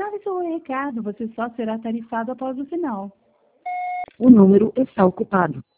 grave seu recado. Você só será tarifado após o sinal. O número está ocupado.